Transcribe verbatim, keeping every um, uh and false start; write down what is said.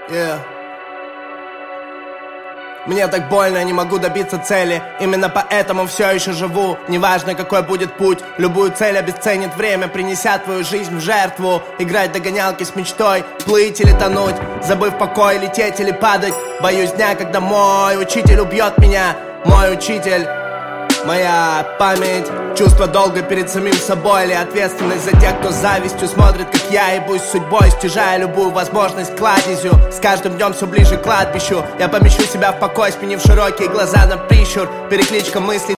Yeah. Мне так больно, я не могу добиться цели. Именно поэтому все еще живу. Неважно, какой будет путь, любую цель обесценит время, принеся твою жизнь в жертву. Играть в догонялки с мечтой, плыть или тонуть, забыв покой, лететь или падать. Боюсь дня, когда мой учитель убьет меня. Мой учитель, моя память, чувство долга перед самим собой, или ответственность за тех, кто с завистью смотрит, как я ебусь судьбой, стяжая любую возможность кладезью. С каждым днем все ближе к кладбищу. Я помещу себя в покой, сменив широкие глаза на прищур. Перекличка мыслей